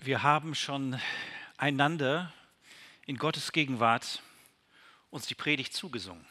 Wir haben schon einander in Gottes Gegenwart uns die Predigt zugesungen.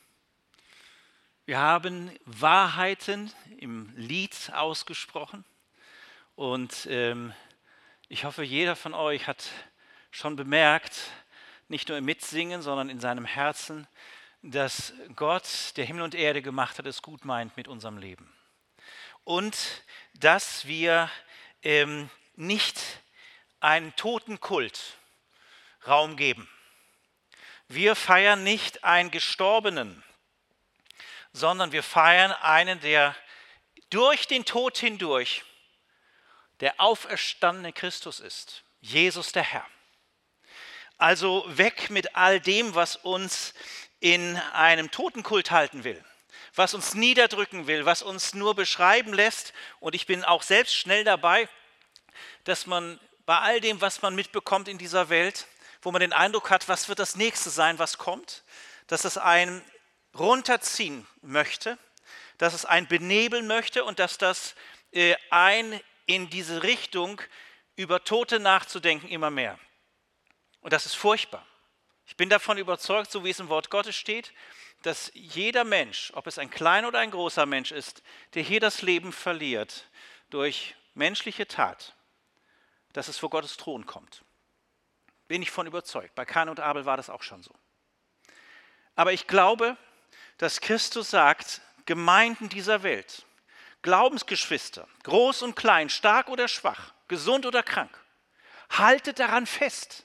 Wir haben Wahrheiten im Lied ausgesprochen und ich hoffe, jeder von euch hat schon bemerkt, nicht nur im Mitsingen, sondern in seinem Herzen, dass Gott, der Himmel und Erde gemacht hat, es gut meint mit unserem Leben. Und dass wir nicht einen Totenkult Raum geben. Wir feiern nicht einen Gestorbenen, sondern wir feiern einen, der durch den Tod hindurch der auferstandene Christus ist, Jesus der Herr. Also weg mit all dem, was uns in einem Totenkult halten will, was uns niederdrücken will, was uns nur beschreiben lässt. Und ich bin auch selbst schnell dabei, dass man bei all dem, was man mitbekommt in dieser Welt, wo man den Eindruck hat, was wird das Nächste sein, was kommt, dass es einen runterziehen möchte, dass es einen benebeln möchte und dass das einen in diese Richtung über Tote nachzudenken immer mehr. Und das ist furchtbar. Ich bin davon überzeugt, so wie es im Wort Gottes steht, dass jeder Mensch, ob es ein kleiner oder ein großer Mensch ist, der hier das Leben verliert durch menschliche Tat, dass es vor Gottes Thron kommt. Bin ich von überzeugt. Bei Kain und Abel war das auch schon so. Aber ich glaube, dass Christus sagt, Gemeinden dieser Welt, Glaubensgeschwister, groß und klein, stark oder schwach, gesund oder krank, haltet daran fest,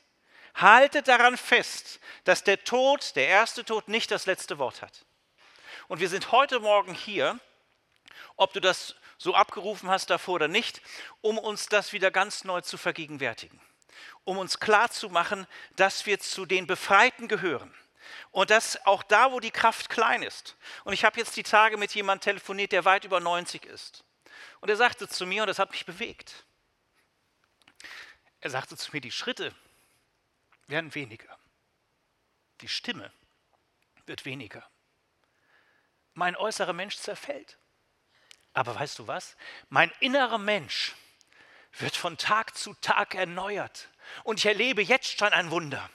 dass der Tod, der erste Tod, nicht das letzte Wort hat. Und wir sind heute Morgen hier, ob du das so abgerufen hast davor oder nicht, um uns das wieder ganz neu zu vergegenwärtigen. Um uns klarzumachen, dass wir zu den Befreiten gehören. Und dass auch da, wo die Kraft klein ist. Und ich habe jetzt die Tage mit jemandem telefoniert, der weit über 90 ist. Und er sagte zu mir, und das hat mich bewegt, er sagte zu mir, die Schritte werden weniger. Die Stimme wird weniger. Mein äußerer Mensch zerfällt. Aber weißt du was? Mein innerer Mensch wird von Tag zu Tag erneuert. Und ich erlebe jetzt schon ein Wunder.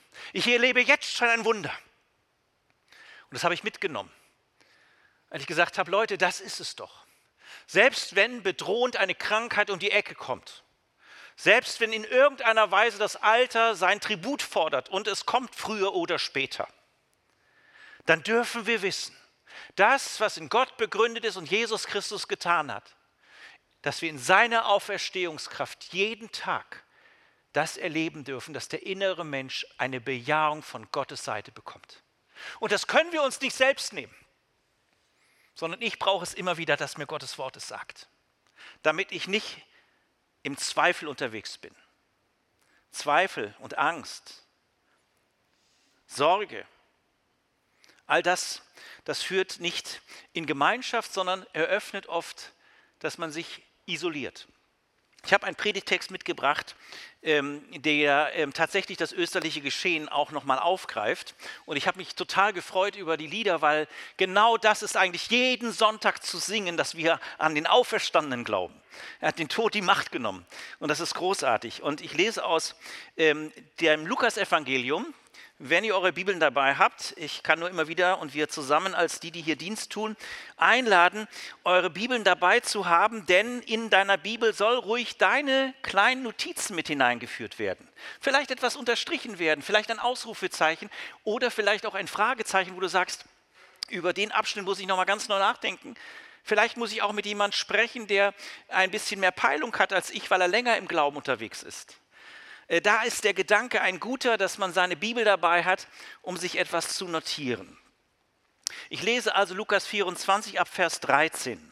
Und das habe ich mitgenommen. Weil ich gesagt habe, Leute, das ist es doch. Selbst wenn bedrohend eine Krankheit um die Ecke kommt, selbst wenn in irgendeiner Weise das Alter sein Tribut fordert und es kommt früher oder später, dann dürfen wir wissen, das, was in Gott begründet ist und Jesus Christus getan hat, dass wir in seiner Auferstehungskraft jeden Tag das erleben dürfen, dass der innere Mensch eine Bejahung von Gottes Seite bekommt. Und das können wir uns nicht selbst nehmen, sondern ich brauche es immer wieder, dass mir Gottes Wort es sagt, damit ich nicht im Zweifel unterwegs bin. Zweifel und Angst, Sorge, all das, das führt nicht in Gemeinschaft, sondern eröffnet oft, dass man sich isoliert. Ich habe einen Predigtext mitgebracht, der tatsächlich das österliche Geschehen auch nochmal aufgreift. Und ich habe mich total gefreut über die Lieder, weil genau das ist eigentlich jeden Sonntag zu singen, dass wir an den Auferstandenen glauben. Er hat den Tod die Macht genommen und das ist großartig. Und ich lese aus dem Lukas-Evangelium. Wenn ihr eure Bibeln dabei habt, ich kann nur immer wieder und wir zusammen als die hier Dienst tun, einladen, eure Bibeln dabei zu haben, denn in deiner Bibel soll ruhig deine kleinen Notizen mit hineingeführt werden. Vielleicht etwas unterstrichen werden, vielleicht ein Ausrufezeichen oder vielleicht auch ein Fragezeichen, wo du sagst, über den Abschnitt muss ich nochmal ganz neu nachdenken. Vielleicht muss ich auch mit jemandem sprechen, der ein bisschen mehr Peilung hat als ich, weil er länger im Glauben unterwegs ist. Da ist der Gedanke ein guter, dass man seine Bibel dabei hat, um sich etwas zu notieren. Ich lese also Lukas 24 ab Vers 13.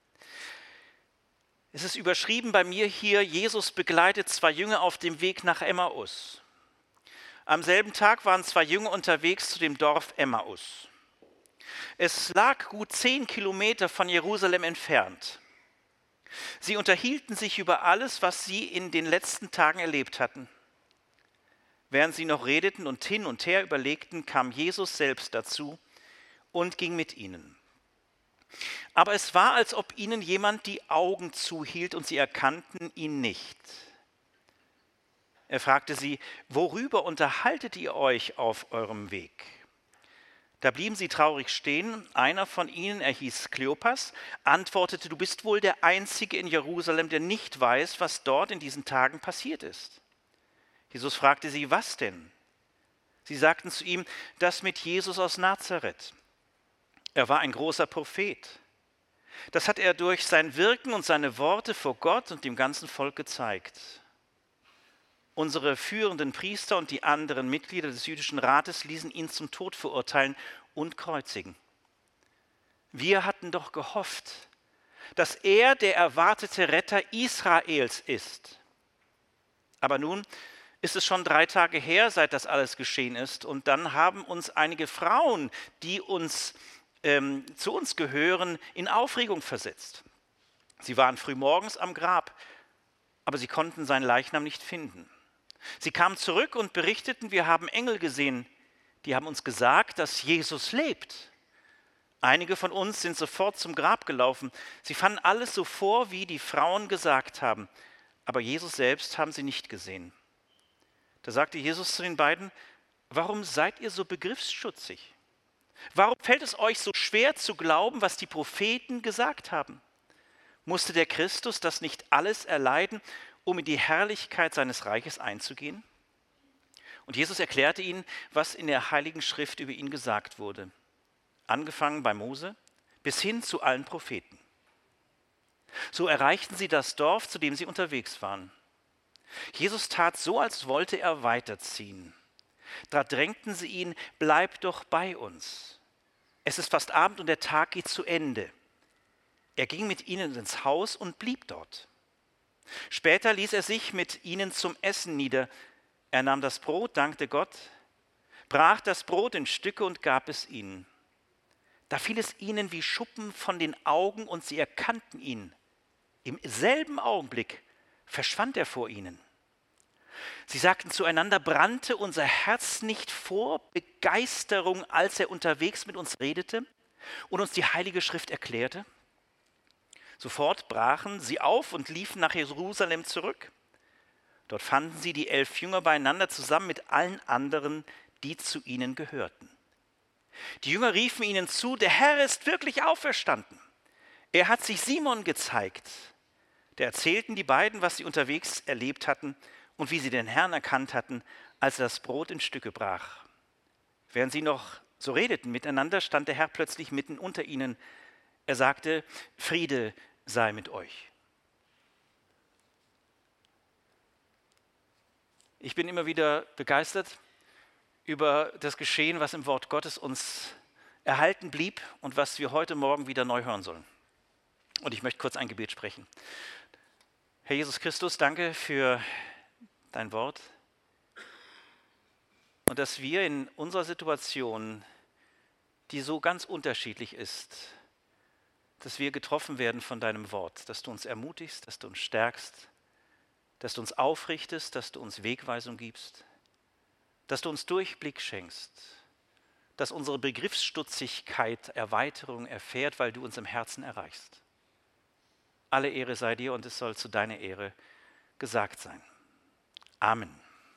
Es ist überschrieben bei mir hier, Jesus begleitet zwei Jünger auf dem Weg nach Emmaus. Am selben Tag waren zwei Jünger unterwegs zu dem Dorf Emmaus. Es lag gut 10 Kilometer von Jerusalem entfernt. Sie unterhielten sich über alles, was sie in den letzten Tagen erlebt hatten. Während sie noch redeten und hin und her überlegten, kam Jesus selbst dazu und ging mit ihnen. Aber es war, als ob ihnen jemand die Augen zuhielt und sie erkannten ihn nicht. Er fragte sie, worüber unterhaltet ihr euch auf eurem Weg? Da blieben sie traurig stehen. Einer von ihnen, er hieß Kleopas, antwortete, du bist wohl der Einzige in Jerusalem, der nicht weiß, was dort in diesen Tagen passiert ist. Jesus fragte sie, was denn? Sie sagten zu ihm, das mit Jesus aus Nazareth. Er war ein großer Prophet. Das hat er durch sein Wirken und seine Worte vor Gott und dem ganzen Volk gezeigt. Unsere führenden Priester und die anderen Mitglieder des jüdischen Rates ließen ihn zum Tod verurteilen und kreuzigen. Wir hatten doch gehofft, dass er der erwartete Retter Israels ist. Aber nun ist es schon 3 Tage her, seit das alles geschehen ist. Und dann haben uns einige Frauen, die zu uns gehören, in Aufregung versetzt. Sie waren frühmorgens am Grab, aber sie konnten seinen Leichnam nicht finden. Sie kamen zurück und berichteten, wir haben Engel gesehen, die haben uns gesagt, dass Jesus lebt. Einige von uns sind sofort zum Grab gelaufen. Sie fanden alles so vor, wie die Frauen gesagt haben, aber Jesus selbst haben sie nicht gesehen. Da sagte Jesus zu den beiden, warum seid ihr so begriffsstutzig? Warum fällt es euch so schwer zu glauben, was die Propheten gesagt haben? Musste der Christus das nicht alles erleiden, um in die Herrlichkeit seines Reiches einzugehen? Und Jesus erklärte ihnen, was in der Heiligen Schrift über ihn gesagt wurde. Angefangen bei Mose bis hin zu allen Propheten. So erreichten sie das Dorf, zu dem sie unterwegs waren. Jesus tat so, als wollte er weiterziehen. Da drängten sie ihn, bleib doch bei uns. Es ist fast Abend und der Tag geht zu Ende. Er ging mit ihnen ins Haus und blieb dort. Später ließ er sich mit ihnen zum Essen nieder. Er nahm das Brot, dankte Gott, brach das Brot in Stücke und gab es ihnen. Da fiel es ihnen wie Schuppen von den Augen und sie erkannten ihn. Im selben Augenblick verschwand er vor ihnen. Sie sagten zueinander, brannte unser Herz nicht vor Begeisterung, als er unterwegs mit uns redete und uns die Heilige Schrift erklärte? Sofort brachen sie auf und liefen nach Jerusalem zurück. Dort fanden sie die 11 Jünger beieinander zusammen mit allen anderen, die zu ihnen gehörten. Die Jünger riefen ihnen zu, der Herr ist wirklich auferstanden. Er hat sich Simon gezeigt. Da erzählten die beiden, was sie unterwegs erlebt hatten und wie sie den Herrn erkannt hatten, als er das Brot in Stücke brach. Während sie noch so redeten miteinander, stand der Herr plötzlich mitten unter ihnen. Er sagte, Friede sei mit euch. Ich bin immer wieder begeistert über das Geschehen, was im Wort Gottes uns erhalten blieb und was wir heute Morgen wieder neu hören sollen. Und ich möchte kurz ein Gebet sprechen. Herr Jesus Christus, danke für dein Wort und dass wir in unserer Situation, die so ganz unterschiedlich ist, dass wir getroffen werden von deinem Wort, dass du uns ermutigst, dass du uns stärkst, dass du uns aufrichtest, dass du uns Wegweisung gibst, dass du uns Durchblick schenkst, dass unsere Begriffsstutzigkeit Erweiterung erfährt, weil du uns im Herzen erreichst. Alle Ehre sei dir und es soll zu deiner Ehre gesagt sein. Amen.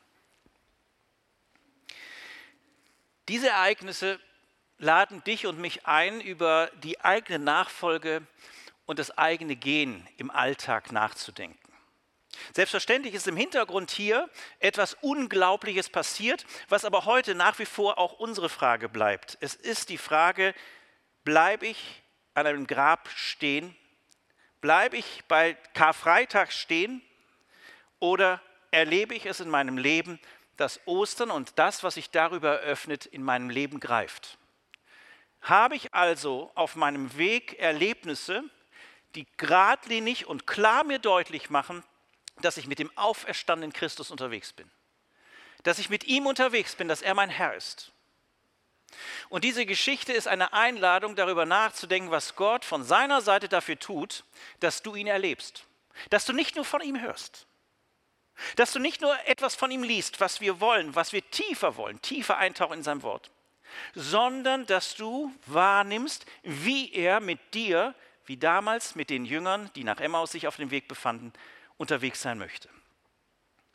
Diese Ereignisse laden dich und mich ein, über die eigene Nachfolge und das eigene Gehen im Alltag nachzudenken. Selbstverständlich ist im Hintergrund hier etwas Unglaubliches passiert, was aber heute nach wie vor auch unsere Frage bleibt. Es ist die Frage, bleibe ich an einem Grab stehen? Bleibe ich bei Karfreitag stehen? Oder erlebe ich es in meinem Leben, dass Ostern und das, was sich darüber eröffnet, in meinem Leben greift? Habe ich also auf meinem Weg Erlebnisse, die geradlinig und klar mir deutlich machen, dass ich mit dem auferstandenen Christus unterwegs bin? Dass ich mit ihm unterwegs bin, dass er mein Herr ist? Und diese Geschichte ist eine Einladung, darüber nachzudenken, was Gott von seiner Seite dafür tut, dass du ihn erlebst. Dass du nicht nur von ihm hörst. Dass du nicht nur etwas von ihm liest, was wir wollen, was wir tiefer wollen, tiefer eintauchen in sein Wort, sondern dass du wahrnimmst, wie er mit dir, wie damals mit den Jüngern, die nach Emmaus sich auf dem Weg befanden, unterwegs sein möchte.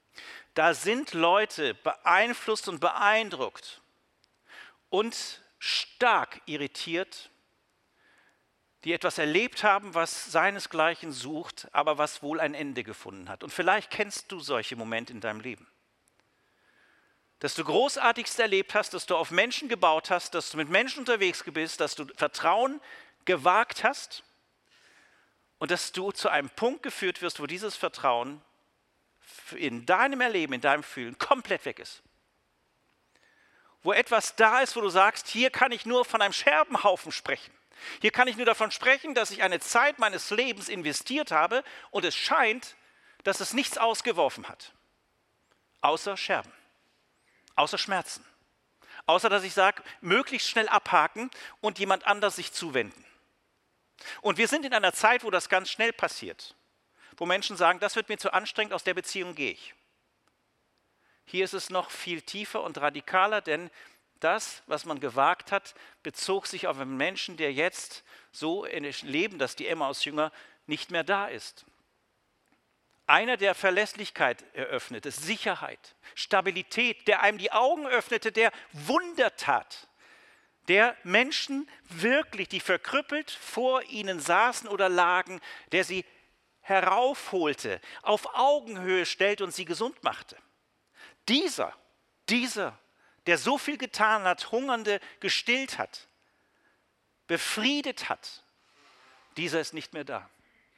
Da sind Leute beeinflusst und beeindruckt und stark irritiert, die etwas erlebt haben, was seinesgleichen sucht, aber was wohl ein Ende gefunden hat. Und vielleicht kennst du solche Momente in deinem Leben. Dass du Großartiges erlebt hast, dass du auf Menschen gebaut hast, dass du mit Menschen unterwegs bist, dass du Vertrauen gewagt hast und dass du zu einem Punkt geführt wirst, wo dieses Vertrauen in deinem Erleben, in deinem Fühlen komplett weg ist. Wo etwas da ist, wo du sagst, hier kann ich nur von einem Scherbenhaufen sprechen. Hier kann ich nur davon sprechen, dass ich eine Zeit meines Lebens investiert habe und es scheint, dass es nichts ausgeworfen hat. Außer Scherben, außer Schmerzen. Außer dass ich sage, möglichst schnell abhaken und jemand anders sich zuwenden. Und wir sind in einer Zeit, wo das ganz schnell passiert. Wo Menschen sagen, das wird mir zu anstrengend, aus der Beziehung gehe ich. Hier ist es noch viel tiefer und radikaler, denn das, was man gewagt hat, bezog sich auf einen Menschen, der jetzt so leben, dass die Emmaus-Jünger nicht mehr da ist. Einer, der Verlässlichkeit eröffnete, Sicherheit, Stabilität, der einem die Augen öffnete, der Wunder tat, der Menschen wirklich, die verkrüppelt vor ihnen saßen oder lagen, der sie heraufholte, auf Augenhöhe stellte und sie gesund machte. Dieser, der so viel getan hat, Hungernde gestillt hat, befriedet hat, dieser ist nicht mehr da.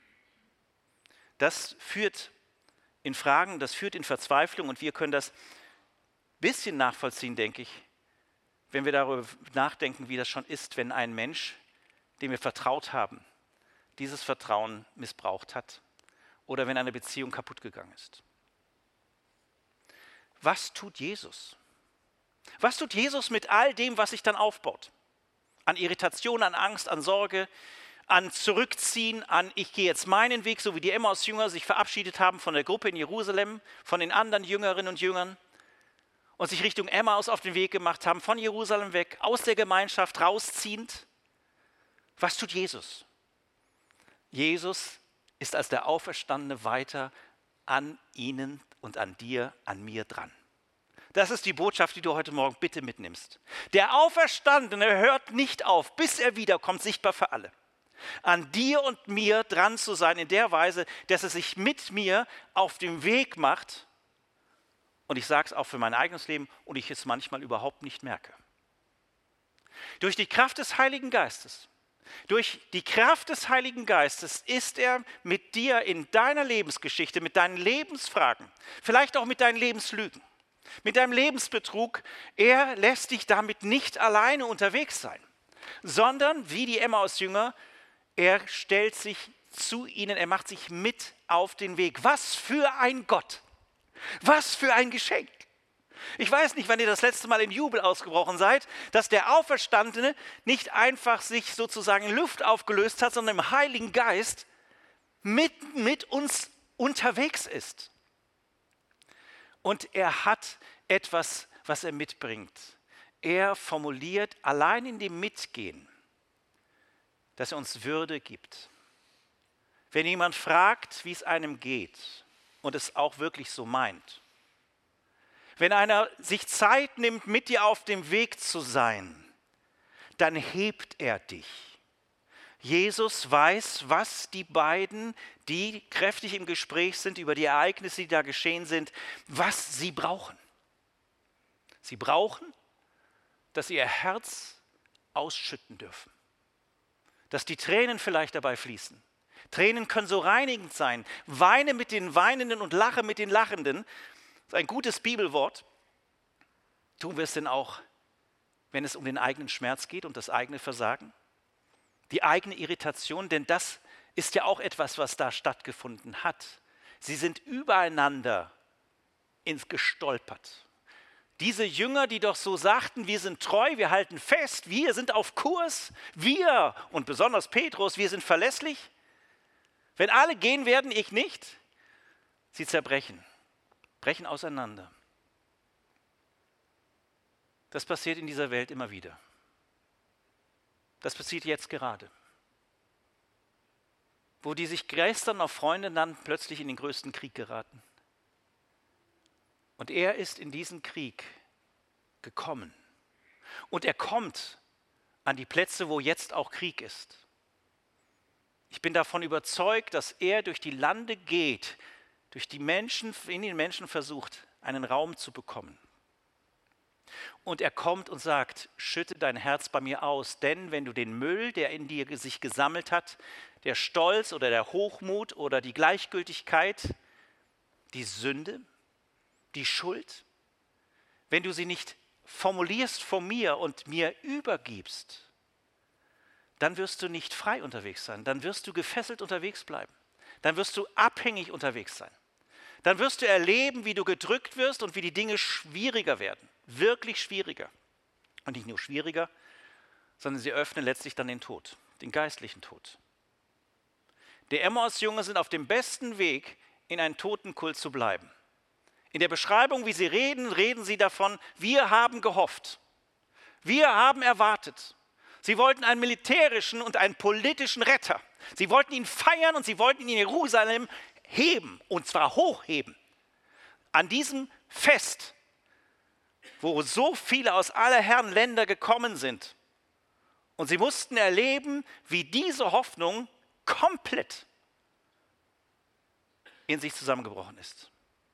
Das führt in Fragen, das führt in Verzweiflung und wir können das ein bisschen nachvollziehen, denke ich, wenn wir darüber nachdenken, wie das schon ist, wenn ein Mensch, dem wir vertraut haben, dieses Vertrauen missbraucht hat oder wenn eine Beziehung kaputt gegangen ist. Was tut Jesus? Was tut Jesus mit all dem, was sich dann aufbaut? An Irritation, an Angst, an Sorge, an Zurückziehen, an ich gehe jetzt meinen Weg, so wie die Emmaus-Jünger sich verabschiedet haben von der Gruppe in Jerusalem, von den anderen Jüngerinnen und Jüngern und sich Richtung Emmaus auf den Weg gemacht haben, von Jerusalem weg, aus der Gemeinschaft rausziehend. Was tut Jesus? Jesus ist als der Auferstandene weiter an ihnen und an dir, an mir dran. Das ist die Botschaft, die du heute Morgen bitte mitnimmst. Der Auferstandene hört nicht auf, bis er wiederkommt, sichtbar für alle. An dir und mir dran zu sein in der Weise, dass er sich mit mir auf den Weg macht, und ich sage es auch für mein eigenes Leben, und ich es manchmal überhaupt nicht merke. Durch die Kraft des Heiligen Geistes, durch die Kraft des Heiligen Geistes ist er mit dir in deiner Lebensgeschichte, mit deinen Lebensfragen, vielleicht auch mit deinen Lebenslügen, mit deinem Lebensbetrug. Er lässt dich damit nicht alleine unterwegs sein, sondern wie die Emmaus-Jünger, er stellt sich zu ihnen, er macht sich mit auf den Weg. Was für ein Gott! Was für ein Geschenk! Ich weiß nicht, wann ihr das letzte Mal in Jubel ausgebrochen seid, dass der Auferstandene nicht einfach sich sozusagen in Luft aufgelöst hat, sondern im Heiligen Geist mit uns unterwegs ist. Und er hat etwas, was er mitbringt. Er formuliert allein in dem Mitgehen, dass er uns Würde gibt. Wenn jemand fragt, wie es einem geht und es auch wirklich so meint, wenn einer sich Zeit nimmt, mit dir auf dem Weg zu sein, dann hebt er dich. Jesus weiß, was die beiden, die kräftig im Gespräch sind über die Ereignisse, die da geschehen sind, was sie brauchen. Sie brauchen, dass sie ihr Herz ausschütten dürfen. Dass die Tränen vielleicht dabei fließen. Tränen können so reinigend sein. Weine mit den Weinenden und lache mit den Lachenden. Das ist ein gutes Bibelwort. Tun wir es denn auch, wenn es um den eigenen Schmerz geht und das eigene Versagen? Die eigene Irritation, denn das ist ja auch etwas, was da stattgefunden hat. Sie sind übereinander gestolpert. Diese Jünger, die doch so sagten, wir sind treu, wir halten fest, wir sind auf Kurs, wir und besonders Petrus, wir sind verlässlich. Wenn alle gehen werden, ich nicht. Sie zerbrechen, brechen auseinander. Das passiert in dieser Welt immer wieder. Das passiert jetzt gerade. Wo die sich gestern auf Freunde nannten, plötzlich in den größten Krieg geraten. Und er ist in diesen Krieg gekommen. Und er kommt an die Plätze, wo jetzt auch Krieg ist. Ich bin davon überzeugt, dass er durch die Lande geht, durch die Menschen, in den Menschen versucht, einen Raum zu bekommen. Und er kommt und sagt, schütte dein Herz bei mir aus, denn wenn du den Müll, der in dir sich gesammelt hat, der Stolz oder der Hochmut oder die Gleichgültigkeit, die Sünde, die Schuld, wenn du sie nicht formulierst vor mir und mir übergibst, dann wirst du nicht frei unterwegs sein, dann wirst du gefesselt unterwegs bleiben, dann wirst du abhängig unterwegs sein. Dann wirst du erleben, wie du gedrückt wirst und wie die Dinge schwieriger werden. Wirklich schwieriger. Und nicht nur schwieriger, sondern sie öffnen letztlich dann den Tod, den geistlichen Tod. Die Emmaus-Jünger sind auf dem besten Weg, in einen Totenkult zu bleiben. In der Beschreibung, wie sie reden, reden sie davon, wir haben gehofft. Wir haben erwartet. Sie wollten einen militärischen und einen politischen Retter. Sie wollten ihn feiern und sie wollten ihn in Jerusalem heben, und zwar hochheben. An diesem Fest, wo so viele aus aller Herren Länder gekommen sind. Und sie mussten erleben, wie diese Hoffnung komplett in sich zusammengebrochen ist.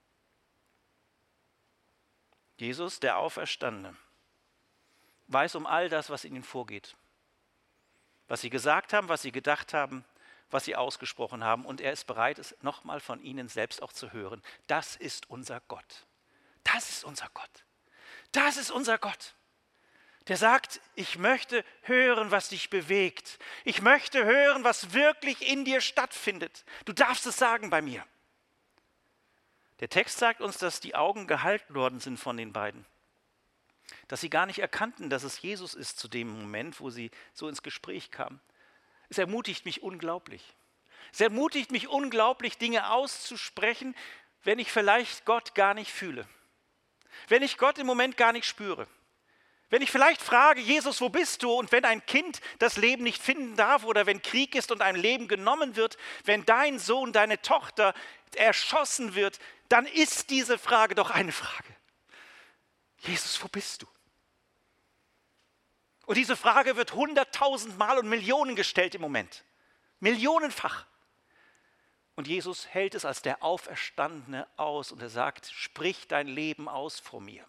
Jesus, der Auferstandene, weiß um all das, was in ihnen vorgeht. Was sie gesagt haben, was sie gedacht haben, was sie ausgesprochen haben. Und er ist bereit, es nochmal von ihnen selbst auch zu hören. Das ist unser Gott. Das ist unser Gott. Das ist unser Gott. Der sagt, ich möchte hören, was dich bewegt. Ich möchte hören, was wirklich in dir stattfindet. Du darfst es sagen bei mir. Der Text sagt uns, dass die Augen gehalten worden sind von den beiden. Dass sie gar nicht erkannten, dass es Jesus ist zu dem Moment, wo sie so ins Gespräch kamen. Es ermutigt mich unglaublich. Es ermutigt mich unglaublich, Dinge auszusprechen, wenn ich vielleicht Gott gar nicht fühle. Wenn ich Gott im Moment gar nicht spüre. Wenn ich vielleicht frage, Jesus, wo bist du? Und wenn ein Kind das Leben nicht finden darf oder wenn Krieg ist und ein Leben genommen wird, wenn dein Sohn, deine Tochter erschossen wird, dann ist diese Frage doch eine Frage. Jesus, wo bist du? Und diese Frage wird 100.000 Mal und Millionen gestellt im Moment. Millionenfach. Und Jesus hält es als der Auferstandene aus und er sagt, sprich dein Leben aus vor mir.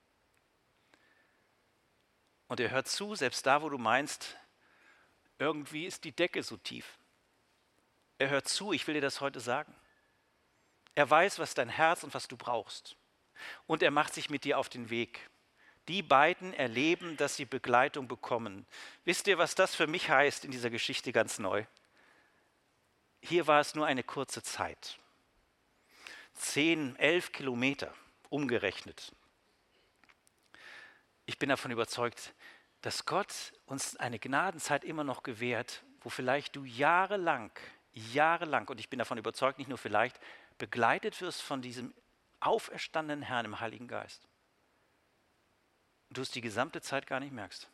Und er hört zu, selbst da, wo du meinst, irgendwie ist die Decke so tief. Er hört zu, ich will dir das heute sagen. Er weiß, was dein Herz und was du brauchst. Und er macht sich mit dir auf den Weg. Die beiden erleben, dass sie Begleitung bekommen. Wisst ihr, was das für mich heißt in dieser Geschichte ganz neu? Hier war es nur eine kurze Zeit. 10, 11 Kilometer umgerechnet. Ich bin davon überzeugt, dass Gott uns eine Gnadenzeit immer noch gewährt, wo vielleicht du jahrelang, und ich bin davon überzeugt, nicht nur vielleicht, begleitet wirst von diesem auferstandenen Herrn im Heiligen Geist. Und du es die gesamte Zeit gar nicht merkst.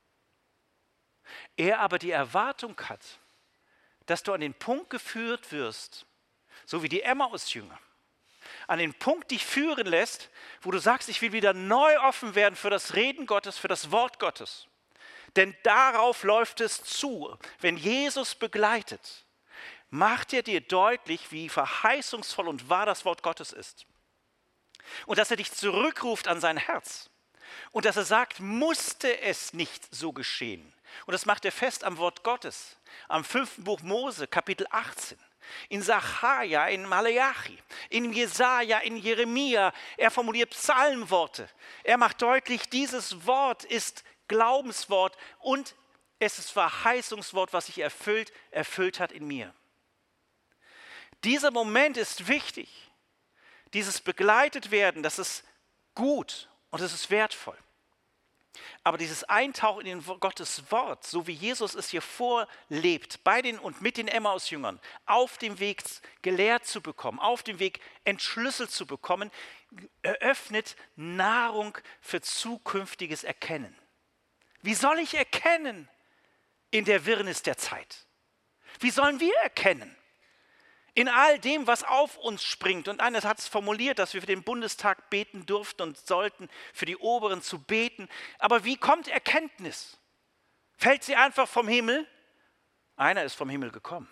Er aber die Erwartung hat, dass du an den Punkt geführt wirst, so wie die Emmaus-Jünger, an den Punkt dich führen lässt, wo du sagst, ich will wieder neu offen werden für das Reden Gottes, für das Wort Gottes. Denn darauf läuft es zu, wenn Jesus begleitet, macht er dir deutlich, wie verheißungsvoll und wahr das Wort Gottes ist. Und dass er dich zurückruft an sein Herz. Und dass er sagt, musste es nicht so geschehen. Und das macht er fest am Wort Gottes, am 5. Buch Mose, Kapitel 18. In Sacharja, in Maleachi, in Jesaja, in Jeremia. Er formuliert Psalmworte. Er macht deutlich, dieses Wort ist Glaubenswort und es ist Verheißungswort, was sich erfüllt hat in mir. Dieser Moment ist wichtig. Dieses begleitet werden, das ist gut und es ist wertvoll. Aber dieses Eintauchen in Gottes Wort, so wie Jesus es hier vorlebt, bei den und mit den Emmaus-Jüngern, auf dem Weg gelehrt zu bekommen, auf dem Weg entschlüsselt zu bekommen, eröffnet Nahrung für zukünftiges Erkennen. Wie soll ich erkennen in der Wirrnis der Zeit? Wie sollen wir erkennen? In all dem, was auf uns springt. Und einer hat es formuliert, dass wir für den Bundestag beten durften und sollten, für die Oberen zu beten. Aber wie kommt Erkenntnis? Fällt sie einfach vom Himmel? Einer ist vom Himmel gekommen.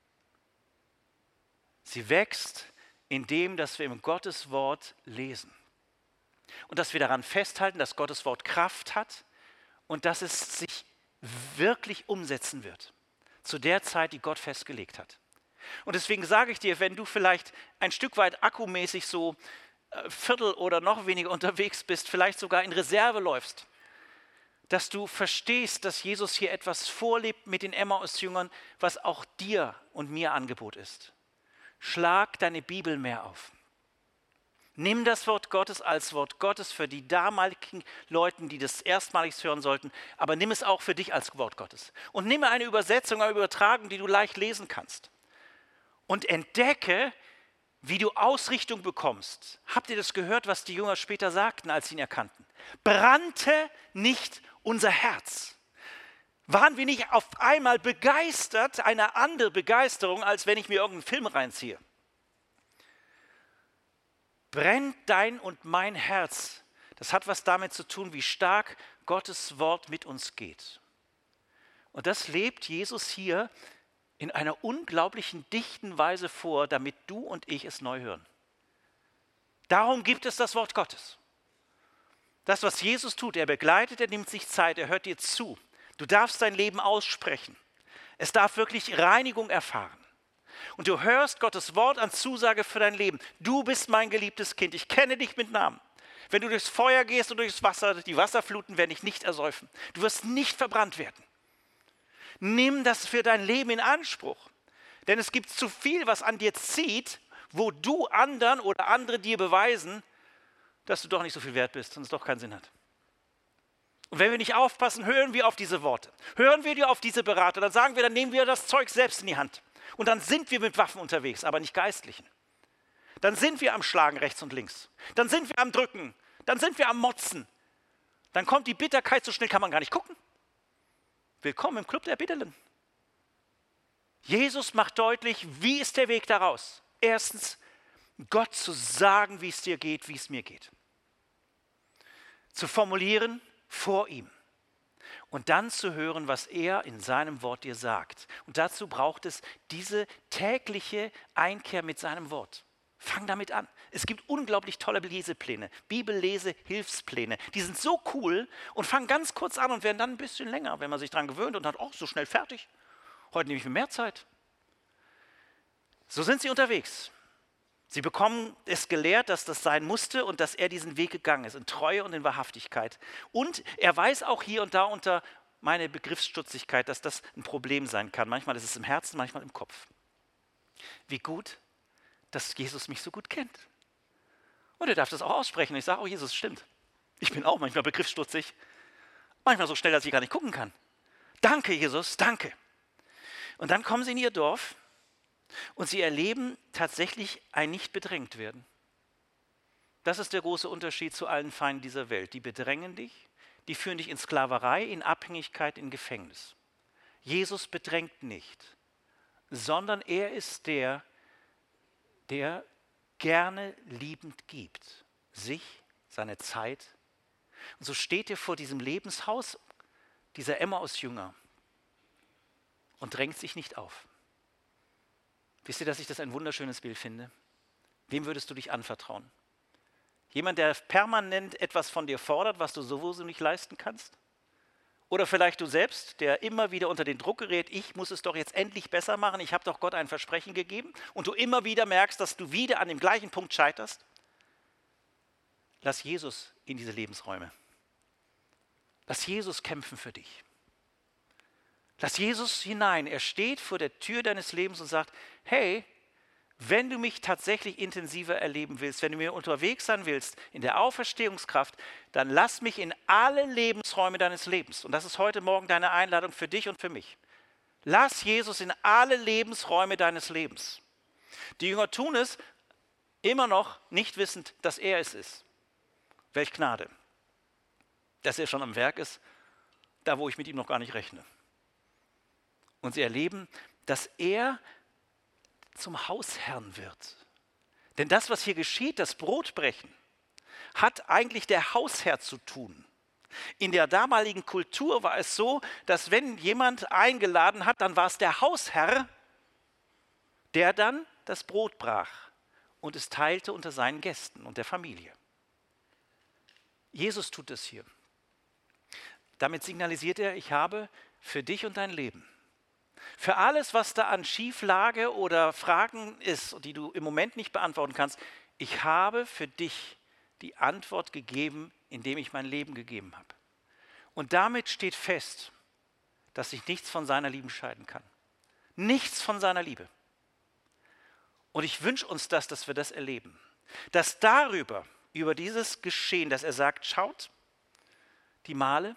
Sie wächst in dem, dass wir im Gottes Wort lesen. Und dass wir daran festhalten, dass Gottes Wort Kraft hat und dass es sich wirklich umsetzen wird. Zu der Zeit, die Gott festgelegt hat. Und deswegen sage ich dir, wenn du vielleicht ein Stück weit akkumäßig so Viertel oder noch weniger unterwegs bist, vielleicht sogar in Reserve läufst, dass du verstehst, dass Jesus hier etwas vorlebt mit den Emmaus-Jüngern, was auch dir und mir Angebot ist. Schlag deine Bibel mehr auf. Nimm das Wort Gottes als Wort Gottes für die damaligen Leute, die das erstmalig hören sollten, aber nimm es auch für dich als Wort Gottes. Und nimm eine Übersetzung, eine Übertragung, die du leicht lesen kannst. Und entdecke, wie du Ausrichtung bekommst. Habt ihr das gehört, was die Jünger später sagten, als sie ihn erkannten? Brannte nicht unser Herz? Waren wir nicht auf einmal begeistert, eine andere Begeisterung, als wenn ich mir irgendeinen Film reinziehe? Brennt dein und mein Herz. Das hat was damit zu tun, wie stark Gottes Wort mit uns geht. Und das lebt Jesus hier in einer unglaublichen dichten Weise vor, damit du und ich es neu hören. Darum gibt es das Wort Gottes. Das, was Jesus tut, er begleitet, er nimmt sich Zeit, er hört dir zu. Du darfst dein Leben aussprechen. Es darf wirklich Reinigung erfahren. Und du hörst Gottes Wort an Zusage für dein Leben. Du bist mein geliebtes Kind, ich kenne dich mit Namen. Wenn du durchs Feuer gehst und durchs Wasser, die Wasserfluten werden dich nicht ersäufen. Du wirst nicht verbrannt werden. Nimm das für dein Leben in Anspruch. Denn es gibt zu viel, was an dir zieht, wo du anderen oder andere dir beweisen, dass du doch nicht so viel wert bist und es doch keinen Sinn hat. Und wenn wir nicht aufpassen, hören wir auf diese Worte. Hören wir dir auf diese Berater, dann sagen wir, dann nehmen wir das Zeug selbst in die Hand. Und dann sind wir mit Waffen unterwegs, aber nicht geistlichen. Dann sind wir am Schlagen rechts und links. Dann sind wir am Drücken. Dann sind wir am Motzen. Dann kommt die Bitterkeit, so schnell kann man gar nicht gucken. Willkommen im Club der Bitterlen. Jesus macht deutlich, wie ist der Weg daraus? Erstens, Gott zu sagen, wie es dir geht, wie es mir geht. Zu formulieren vor ihm. Und dann zu hören, was er in seinem Wort dir sagt. Und dazu braucht es diese tägliche Einkehr mit seinem Wort. Fang damit an. Es gibt unglaublich tolle Lesepläne, Bibellese-Hilfspläne. Die sind so cool und fangen ganz kurz an und werden dann ein bisschen länger, wenn man sich daran gewöhnt und hat, oh, so schnell fertig. Heute nehme ich mir mehr Zeit. So sind sie unterwegs. Sie bekommen es gelehrt, dass das sein musste und dass er diesen Weg gegangen ist, in Treue und in Wahrhaftigkeit. Und er weiß auch hier und da unter meine Begriffsstutzigkeit, dass das ein Problem sein kann. Manchmal ist es im Herzen, manchmal im Kopf. Wie gut, dass Jesus mich so gut kennt. Und er darf das auch aussprechen. Ich sage, oh Jesus, stimmt. Ich bin auch manchmal begriffsstutzig. Manchmal so schnell, dass ich gar nicht gucken kann. Danke, Jesus, danke. Und dann kommen sie in ihr Dorf und sie erleben tatsächlich ein Nicht-Bedrängt-Werden. Das ist der große Unterschied zu allen Feinden dieser Welt. Die bedrängen dich, die führen dich in Sklaverei, in Abhängigkeit, in Gefängnis. Jesus bedrängt nicht, sondern er ist der gerne liebend gibt, sich, seine Zeit. Und so steht er vor diesem Lebenshaus dieser Emmaus-Jünger und drängt sich nicht auf. Wisst ihr, dass ich das ein wunderschönes Bild finde? Wem würdest du dich anvertrauen? Jemand, der permanent etwas von dir fordert, was du sowieso nicht leisten kannst? Oder vielleicht du selbst, der immer wieder unter den Druck gerät, ich muss es doch jetzt endlich besser machen, ich habe doch Gott ein Versprechen gegeben und du immer wieder merkst, dass du wieder an dem gleichen Punkt scheiterst? Lass Jesus in diese Lebensräume. Lass Jesus kämpfen für dich. Lass Jesus hinein. Er steht vor der Tür deines Lebens und sagt, hey, wenn du mich tatsächlich intensiver erleben willst, wenn du mir unterwegs sein willst in der Auferstehungskraft, dann lass mich in alle Lebensräume deines Lebens. Und das ist heute Morgen deine Einladung für dich und für mich. Lass Jesus in alle Lebensräume deines Lebens. Die Jünger tun es immer noch nicht wissend, dass er es ist. Welch Gnade, dass er schon am Werk ist, da wo ich mit ihm noch gar nicht rechne. Und sie erleben, dass er zum Hausherrn wird. Denn das, was hier geschieht, das Brotbrechen, hat eigentlich der Hausherr zu tun. In der damaligen Kultur war es so, dass wenn jemand eingeladen hat, dann war es der Hausherr, der dann das Brot brach und es teilte unter seinen Gästen und der Familie. Jesus tut es hier. Damit signalisiert er, ich habe für dich und dein Leben, für alles, was da an Schieflage oder Fragen ist, die du im Moment nicht beantworten kannst, ich habe für dich die Antwort gegeben, indem ich mein Leben gegeben habe. Und damit steht fest, dass sich nichts von seiner Liebe scheiden kann. Nichts von seiner Liebe. Und ich wünsche uns das, dass wir das erleben. Dass über dieses Geschehen, dass er sagt, schaut die Male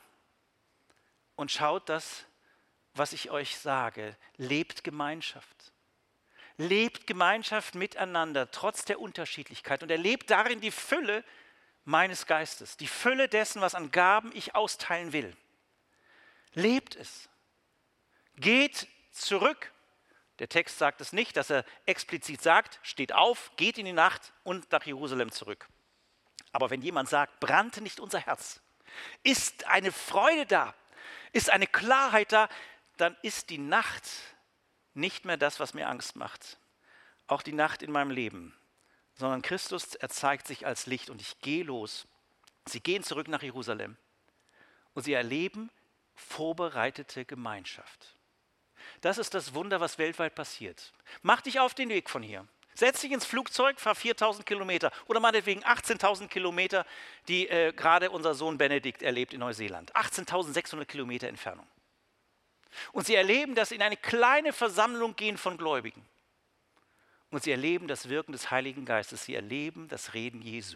und schaut das, was ich euch sage. Lebt Gemeinschaft. Lebt Gemeinschaft miteinander, trotz der Unterschiedlichkeit. Und erlebt darin die Fülle meines Geistes, die Fülle dessen, was an Gaben ich austeilen will. Lebt es. Geht zurück. Der Text sagt es nicht, dass er explizit sagt, steht auf, geht in die Nacht und nach Jerusalem zurück. Aber wenn jemand sagt, brannte nicht unser Herz, ist eine Freude da, ist eine Klarheit da, dann ist die Nacht nicht mehr das, was mir Angst macht. Auch die Nacht in meinem Leben. Sondern Christus, er zeigt sich als Licht und ich gehe los. Sie gehen zurück nach Jerusalem und sie erleben vorbereitete Gemeinschaft. Das ist das Wunder, was weltweit passiert. Mach dich auf den Weg von hier. Setz dich ins Flugzeug, fahr 4.000 Kilometer oder meinetwegen 18.000 Kilometer, die gerade unser Sohn Benedikt erlebt in Neuseeland. 18.600 Kilometer Entfernung. Und sie erleben, dass sie in eine kleine Versammlung gehen von Gläubigen. Und sie erleben das Wirken des Heiligen Geistes. Sie erleben das Reden Jesu.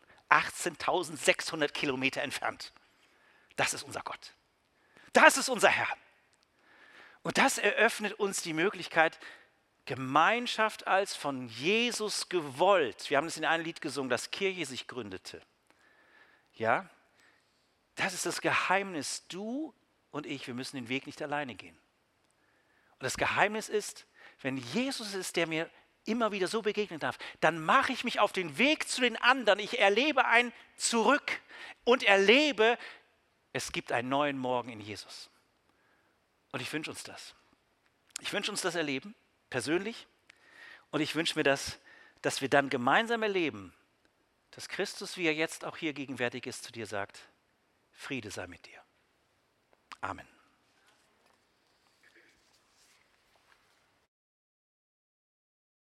18.600 Kilometer entfernt. Das ist unser Gott. Das ist unser Herr. Und das eröffnet uns die Möglichkeit, Gemeinschaft als von Jesus gewollt. Wir haben es in einem Lied gesungen, dass Kirche sich gründete. Ja, das ist das Geheimnis. Du und ich, wir müssen den Weg nicht alleine gehen. Und das Geheimnis ist, wenn Jesus ist, der mir immer wieder so begegnen darf, dann mache ich mich auf den Weg zu den anderen. Ich erlebe ein Zurück und erlebe, es gibt einen neuen Morgen in Jesus. Und ich wünsche uns das. Ich wünsche uns das Erleben, persönlich. Und ich wünsche mir das, dass wir dann gemeinsam erleben, dass Christus, wie er jetzt auch hier gegenwärtig ist, zu dir sagt, Friede sei mit dir. Amen.